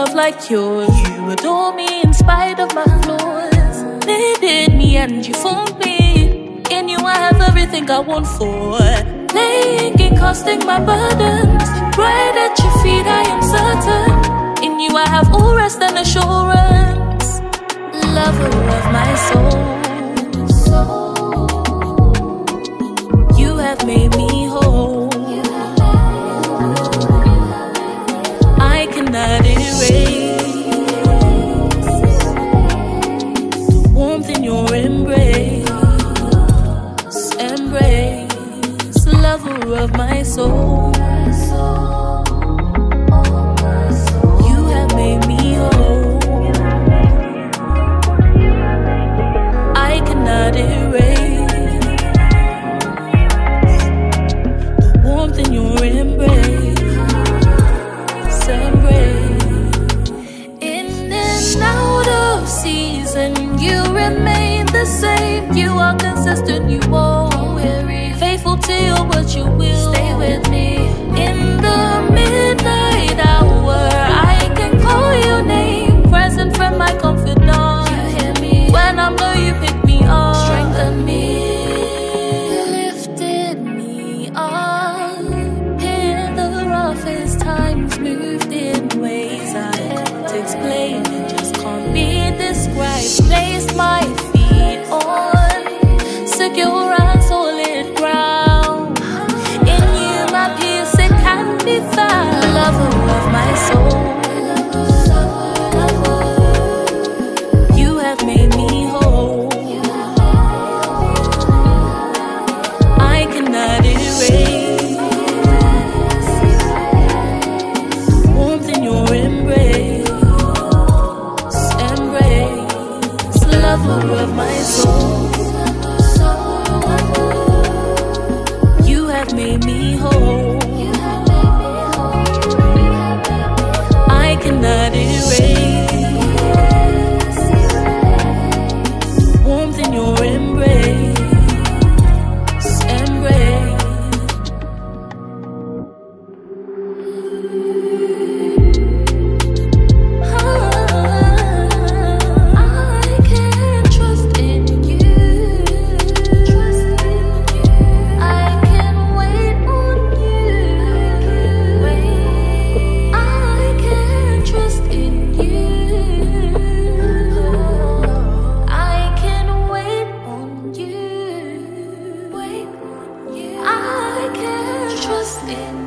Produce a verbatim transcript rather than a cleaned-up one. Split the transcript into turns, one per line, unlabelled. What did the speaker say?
love like yours. You adore me in spite of my flaws. Needed me and you fooled me. In you I have everything I want for. Laying and casting my burdens right at your feet, I am certain. In you I have all rest and assurance. Lover of my soul. You have made me whole. I cannot erase the warmth in your embrace. Embrace, lover of my soul. You have made me whole. I cannot erase the warmth in your embrace. Embrace. In and out of season, you remain the same. You are consistent, you won't weary. Faithful to your word, you will stay with me. In the midnight hour, I can call your name. Present from my confidant. You hear me when I'm low, you pick me up. Strengthen me, lifted me up in the roughest times. Moved in ways I can't explain, just can't be described. Placed my feet on secure and solid ground. In you my peace, it can be found. Lover of my soul. You have made me whole. I cannot erase the warmth in your embrace. Embrace, lover of my soul. You have made me whole. I cannot erase the warmth in your embrace. Embrace. I can trust in you. I can wait on you. I can trust in you. I can wait on you. I can trust in you.